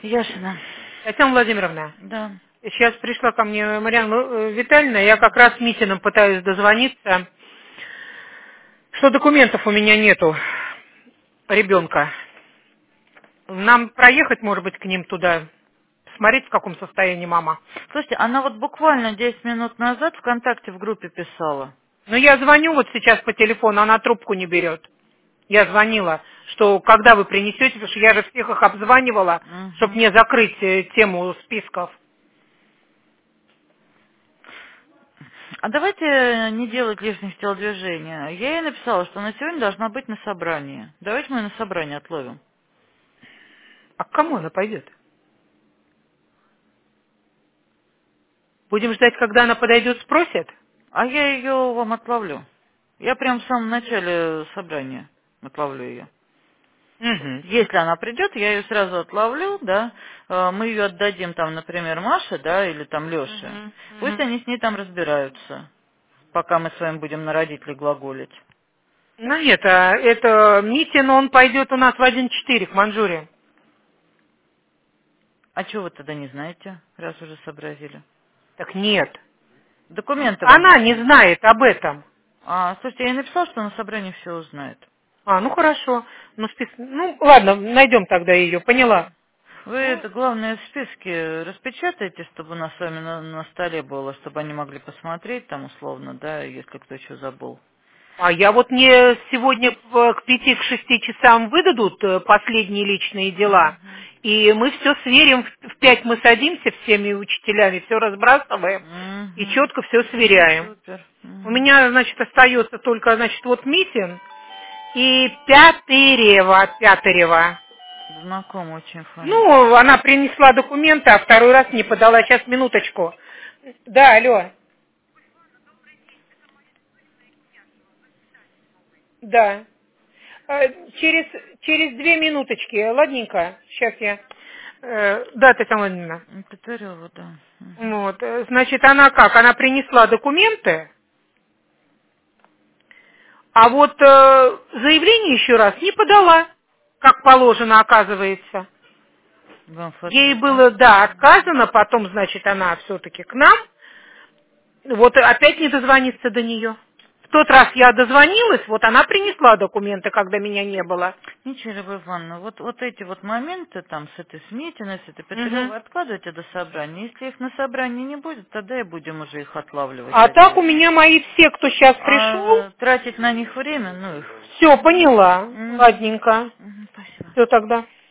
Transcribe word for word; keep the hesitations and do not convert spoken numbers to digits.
Яшина. Татьяна Владимировна, Да. сейчас пришла ко мне Марьяна э, Витальевна, я как раз с Митиным пытаюсь дозвониться, что документов у меня нету, ребенка. Нам проехать, может быть, к ним туда, смотреть, в каком состоянии мама. Слушайте, она вот буквально десять минут назад ВКонтакте в группе писала. Но я звоню вот сейчас по телефону, она трубку не берет. Я звонила, что когда вы принесете, потому что я же всех их обзванивала, чтобы Угу. мне закрыть э, тему списков. А давайте не делать лишних телодвижений. Я ей написала, что она сегодня должна быть на собрании. Давайте мы ее на собрание отловим. А к кому она пойдет? Будем ждать, когда она подойдет, спросит? А я ее вам отловлю. Я прям в самом начале собрания отловлю ее. Угу. Если она придет, я ее сразу отловлю, да, э, мы ее отдадим там, например, Маше, да, или там Леше. Угу. Пусть Угу. они с ней там разбираются, пока мы с вами будем на родителей глаголить. Ну нет, а это Митин, он пойдет у нас в один четыре к Манжуре. А чего вы тогда не знаете, раз уже сообразили? Так нет. Документы вам Она не почему? знает об этом. А, слушайте, я ей написала, что на собрании все узнает. А, ну хорошо. Ну, спис... ну ладно, найдем тогда ее, поняла. Вы Ну, это, главное, в списке распечатайте, чтобы у нас с вами на, на столе было, чтобы они могли посмотреть там условно, да, если кто что забыл. а я вот мне сегодня в- к пяти, к шести часам выдадут э, последние личные дела, Мгм. и мы все сверим, в в пять мы садимся всеми учителями, все разбрасываем и Угу. четко все Ну, сверяем. супер. У Мгм. меня, значит, остается только, значит, вот Митин и Пятырева, Пятырева. Знакомая очень фамилия. Ну, она принесла документы, а второй раз не подала. Сейчас, минуточку. Да, алло. Да. Э, Через, через две минуточки, ладненько. Сейчас я... э, Да, Татьяна Владимировна. Петарева, да. Мгм. Вот, э, значит, она как? Она принесла документы, а вот э, заявление еще раз не подала, как положено, оказывается. В М Ф Ей Ц, да? было, да, отказано, потом, значит, она все-таки к нам. Вот опять не дозвониться до нее. В тот раз я дозвонилась, вот она принесла документы, когда меня не было. Ничего, Любовь Ивановна, вот, вот эти вот моменты там с этой Сметиной, с этой Мгм. Петревой откладывайте до собрания. Если их на собрании не будет, тогда и будем уже их отлавливать А так у отдельно. меня мои все, кто сейчас пришел, А тратить на них время, ну их. все, поняла. Мгм. Ладненько. Мгм, спасибо. Все тогда.